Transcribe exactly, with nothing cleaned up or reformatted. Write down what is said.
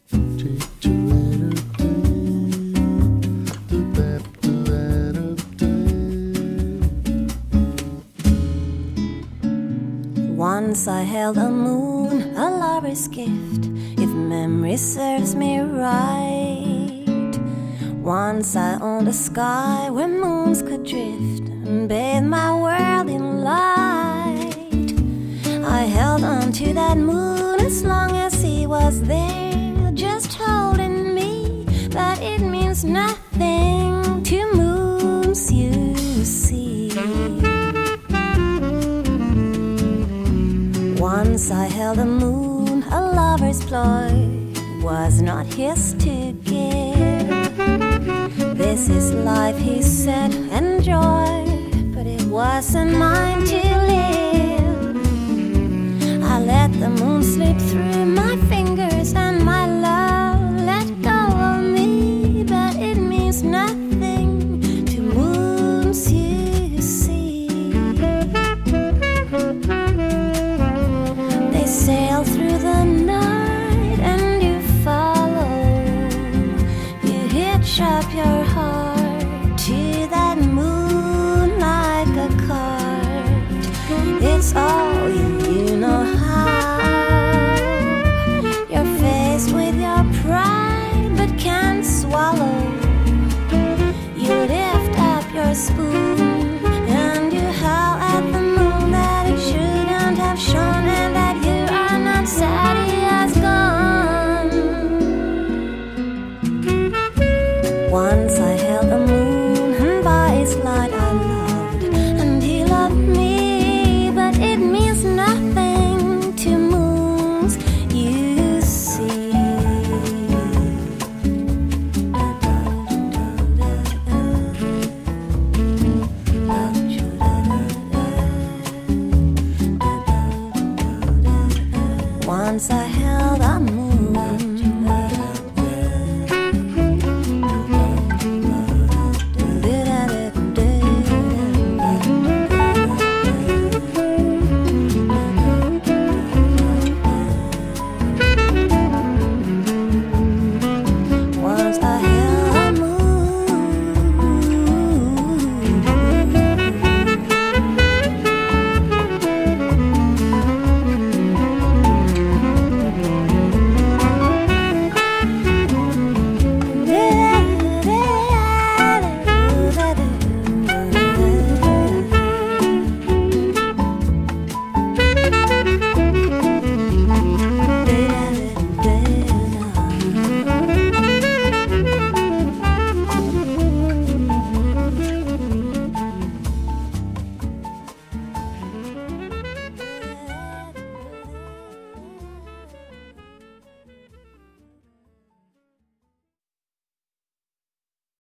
Once I held a moon, a lover's gift, if memory serves me right. Once I owned a sky where moons could drift and bathe my world in light. I held on to that moon as long as he was there, just holding me, but it means nothing to moons, you see. Once I held a moon, a lover's ploy was not his to give. This is life, he said, enjoy, but it wasn't mine to live. I let the moon slip through my fingers and my love let go of me, but it means nothing to moons, you see. They sail through the night and you follow. You hitch up your heart to that moon like a cart. It's all you, you know how. You're faced with your pride but can't swallow. You lift up your spoon and you howl at the moon that it shouldn't have shone and that you are not sad he has gone. Once I held the moon and by its light I loved, and he loved me, but it means nothing to moons, you see. Once I held a moon